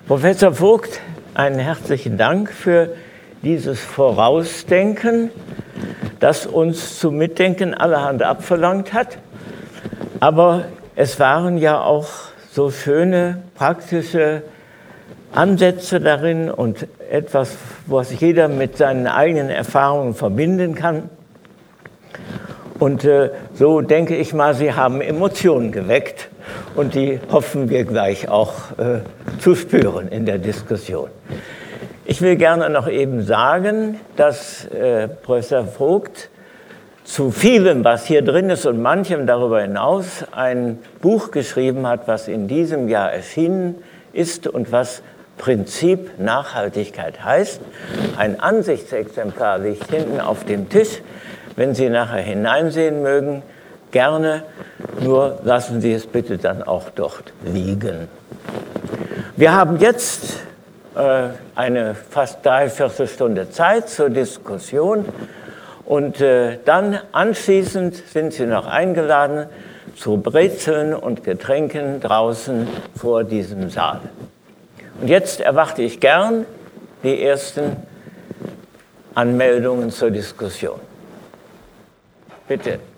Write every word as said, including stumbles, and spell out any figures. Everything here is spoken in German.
Professor Vogt, einen herzlichen Dank für dieses Vorausdenken, das uns zum Mitdenken allerhand abverlangt hat. Aber es waren ja auch so schöne praktische Ansätze darin und etwas, was jeder mit seinen eigenen Erfahrungen verbinden kann. Und äh, so denke ich mal, Sie haben Emotionen geweckt und die hoffen wir gleich auch äh, zu spüren in der Diskussion. Ich will gerne noch eben sagen, dass äh, Professor Vogt zu vielem, was hier drin ist und manchem darüber hinaus, ein Buch geschrieben hat, was in diesem Jahr erschienen ist und was Prinzip Nachhaltigkeit heißt. Ein Ansichtsexemplar liegt hinten auf dem Tisch. Wenn Sie nachher hineinsehen mögen, gerne, nur lassen Sie es bitte dann auch dort liegen. Wir haben jetzt äh, eine fast dreiviertel Stunde Zeit zur Diskussion und äh, dann anschließend sind Sie noch eingeladen zu Brezeln und Getränken draußen vor diesem Saal. Und jetzt erwarte ich gern die ersten Anmeldungen zur Diskussion. Bitte.